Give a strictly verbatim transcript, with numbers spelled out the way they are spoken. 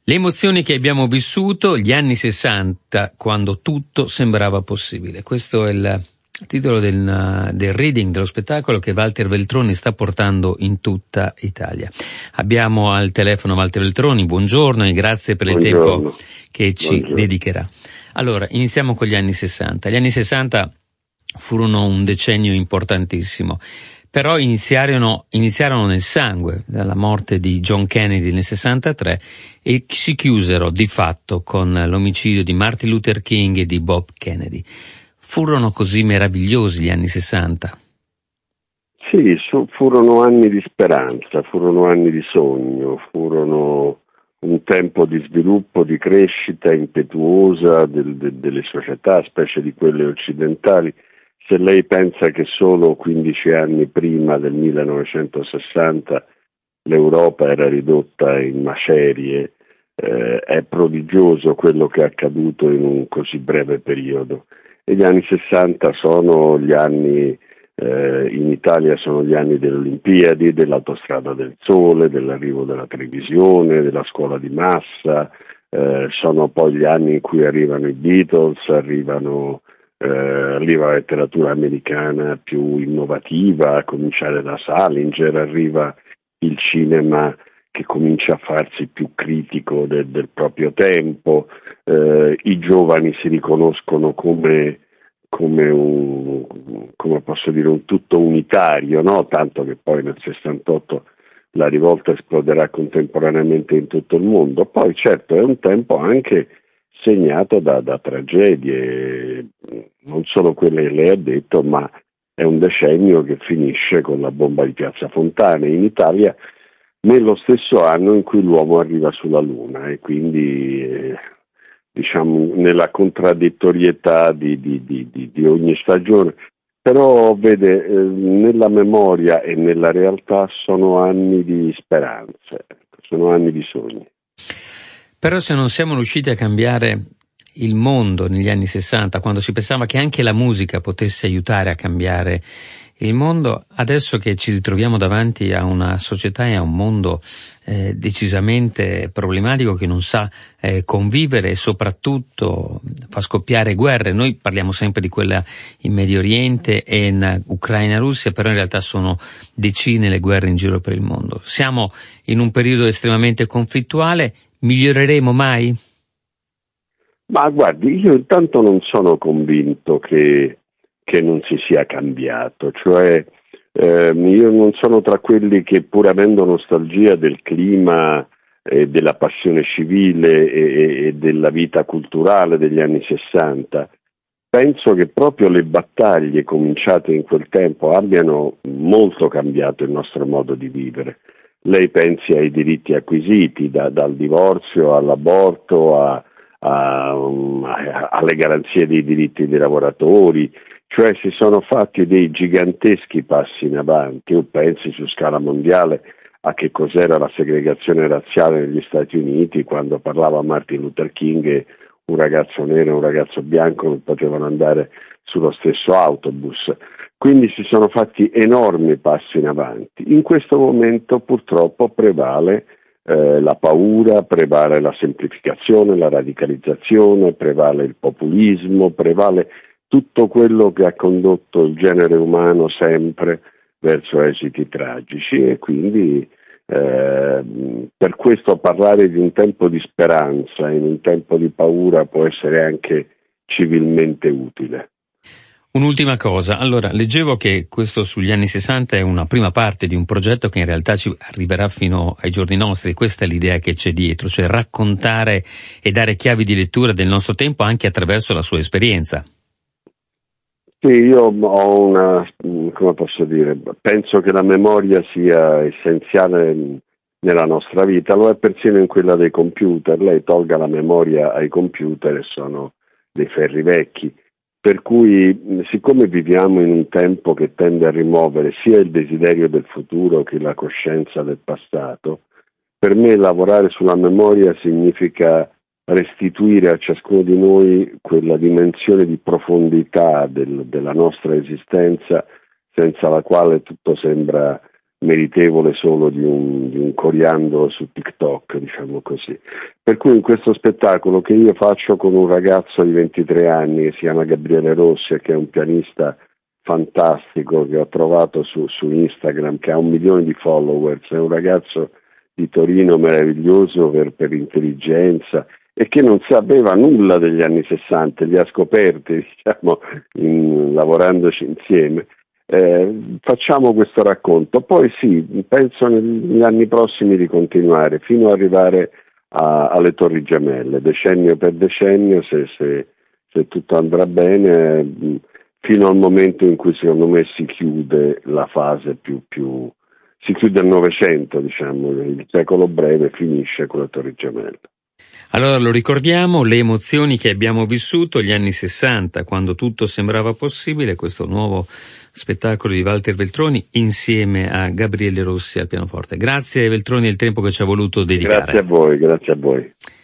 Le emozioni che abbiamo vissuto, gli anni sessanta, quando tutto sembrava possibile. Questo è il titolo del, del reading, dello spettacolo che Walter Veltroni sta portando in tutta Italia. Abbiamo al telefono Walter Veltroni, buongiorno e grazie per il Buongiorno. tempo che ci Buongiorno. dedicherà. Allora, iniziamo con gli anni sessanta. Gli anni sessanta furono un decennio importantissimo. Però iniziarono, iniziarono nel sangue, dalla morte di John Kennedy nel sessantatré, e si chiusero di fatto con l'omicidio di Martin Luther King e di Bob Kennedy. Furono così meravigliosi gli anni sessanta? Sì, su, furono anni di speranza, furono anni di sogno, furono un tempo di sviluppo, di crescita impetuosa del, de, delle società, specie di quelle occidentali. Se lei pensa che solo quindici anni prima del millenovecentosessanta l'Europa era ridotta in macerie, eh, è prodigioso quello che è accaduto in un così breve periodo. E gli anni sessanta sono gli anni, eh, in Italia sono gli anni delle Olimpiadi, dell'Autostrada del Sole, dell'arrivo della televisione, della scuola di massa, eh, sono poi gli anni in cui arrivano i Beatles, arrivano... Eh, arriva la letteratura americana più innovativa, a cominciare da Salinger, arriva il cinema che comincia a farsi più critico del, del proprio tempo, eh, i giovani si riconoscono come, come un, come posso dire, un tutto unitario, no? Tanto che poi nel sessantotto la rivolta esploderà contemporaneamente in tutto il mondo. Poi certo è un tempo anche segnato da, da tragedie, non solo quelle che lei ha detto, ma è un decennio che finisce con la bomba di Piazza Fontana in Italia, nello stesso anno in cui l'uomo arriva sulla Luna, e quindi eh, diciamo nella contraddittorietà di, di, di, di, di ogni stagione. Però vede, eh, nella memoria e nella realtà sono anni di speranze, sono anni di sogni. Però se non siamo riusciti a cambiare il mondo negli anni sessanta, quando si pensava che anche la musica potesse aiutare a cambiare il mondo, adesso che ci ritroviamo davanti a una società e a un mondo eh, decisamente problematico che non sa eh, convivere e soprattutto fa scoppiare guerre. Noi parliamo sempre di quella in Medio Oriente e in Ucraina e Russia, però in realtà sono decine le guerre in giro per il mondo. Siamo in un periodo estremamente conflittuale. Miglioreremo mai? Ma guardi, io intanto non sono convinto che, che non si sia cambiato, cioè ehm, io non sono tra quelli che, pur avendo nostalgia del clima e della passione civile e, e della vita culturale degli anni sessanta, penso che proprio le battaglie cominciate in quel tempo abbiano molto cambiato il nostro modo di vivere. Lei pensi ai diritti acquisiti, da, dal divorzio all'aborto a, a, a, alle garanzie dei diritti dei lavoratori, cioè si sono fatti dei giganteschi passi in avanti. O pensi su scala mondiale a che cos'era la segregazione razziale negli Stati Uniti, quando parlava Martin Luther King e un ragazzo nero e un ragazzo bianco non potevano andare sullo stesso autobus. Quindi si sono fatti enormi passi in avanti. In questo momento purtroppo prevale eh, la paura, prevale la semplificazione, la radicalizzazione, prevale il populismo, prevale tutto quello che ha condotto il genere umano sempre verso esiti tragici, e quindi eh, per questo parlare di un tempo di speranza in un tempo di paura può essere anche civilmente utile. Un'ultima cosa, allora leggevo che questo sugli anni sessanta è una prima parte di un progetto che in realtà ci arriverà fino ai giorni nostri. Questa è l'idea che c'è dietro, cioè raccontare e dare chiavi di lettura del nostro tempo anche attraverso la sua esperienza. Sì, io ho una, come posso dire, penso che la memoria sia essenziale nella nostra vita, lo è persino in quella dei computer. Lei tolga la memoria ai computer e sono dei ferri vecchi. Per cui, siccome viviamo in un tempo che tende a rimuovere sia il desiderio del futuro che la coscienza del passato, per me lavorare sulla memoria significa restituire a ciascuno di noi quella dimensione di profondità del, della nostra esistenza, senza la quale tutto sembra meritevole solo di un, di un coriandolo su TikTok, diciamo così. Per cui in questo spettacolo, che io faccio con un ragazzo di ventitré anni che si chiama Gabriele Rossi e che è un pianista fantastico che ho trovato su, su Instagram, che ha un milione di followers, è un ragazzo di Torino meraviglioso per, per intelligenza e che non sapeva nulla degli anni sessanta, li ha scoperti, diciamo, in, lavorandoci insieme. Eh, facciamo questo racconto, poi sì, penso negli anni prossimi di continuare fino ad arrivare a, alle Torri Gemelle, decennio per decennio, se, se, se tutto andrà bene, fino al momento in cui secondo me si chiude la fase più, più si chiude il Novecento, diciamo, il secolo breve finisce con le Torri Gemelle. Allora lo ricordiamo, le emozioni che abbiamo vissuto, gli anni sessanta, quando tutto sembrava possibile, questo nuovo spettacolo di Walter Veltroni insieme a Gabriele Rossi al pianoforte. Grazie Veltroni del tempo che ci ha voluto dedicare. Grazie a voi, grazie a voi.